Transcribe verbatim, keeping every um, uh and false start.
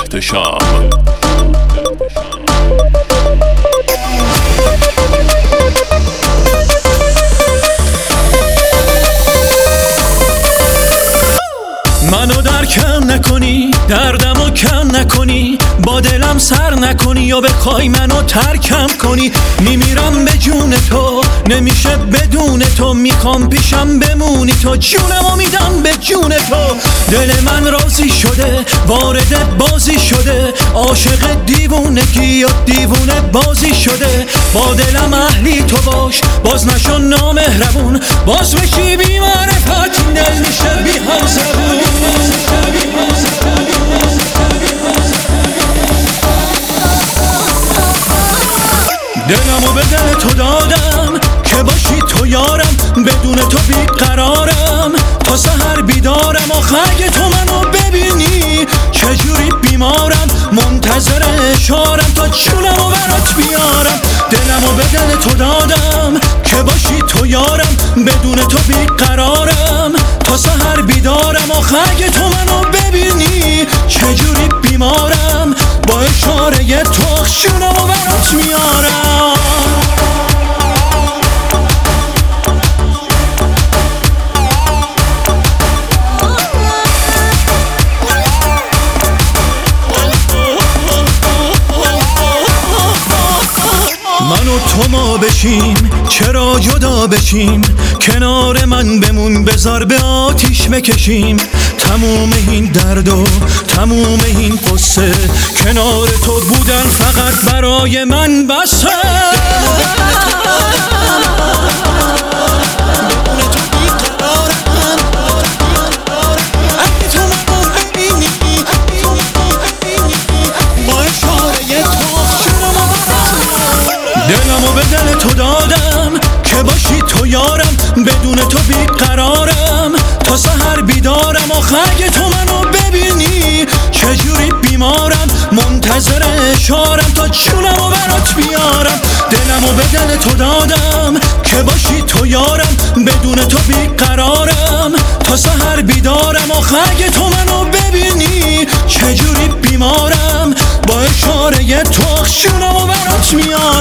احتشام. منو درکم نکنی، دردمو کم نکنی، با دلم سر نکنی یا بخوای منو ترکم کنی. میمیرم به جون تو، نمیشه بدون تو، میخوام پیشم بمونی تو، جونمو میدم به جون تو. دل من راضی شده، وارد بازی شده، عاشق دیوونگی و دیوونه بازی شده. با دلم اهلی تو باش، باز نشو نامهربون، باز بشی بی معرفت، دل میشه بی هم زبون. دلمو به دل تو دادم که باشی تو یارم، بدون تو بیقرارم، تا سحر بیدارم. آخه اگه تو منو ببینی چجوری بیمارم، منتظر اشارم تا جونمو برات بیارم. دلمو به دل تو دادم که باشی تو یارم، بدون تو بیقرارم، تا سحر بیدارم. آخه اگه تو منو ببینی چجوری بیمارم، با اشاره تو جونمو برات میارم. من و تو ما بشیم، چرا جدا بشیم، کنار من بمون، بذار به آتیش بکشیم. تموم این درد و تموم این قصه، کنار تو بودن فقط برای من بسه. دلمو به دل تو دادم که باشی تو یارم، بدون تو بیقرارم، تا سحر بیدارم. آخه اگه تو منو ببینی چجوری بیمارم، منتظر اشارم تا جونمو برات بیارم. دلمو به دل تو دادم که باشی تو یارم، بدون تو بیقرارم، تا سحر بیدارم. آخه اگه تو منو ببینی چجوری بیمارم، با اشاره تو جونمو برات میارم.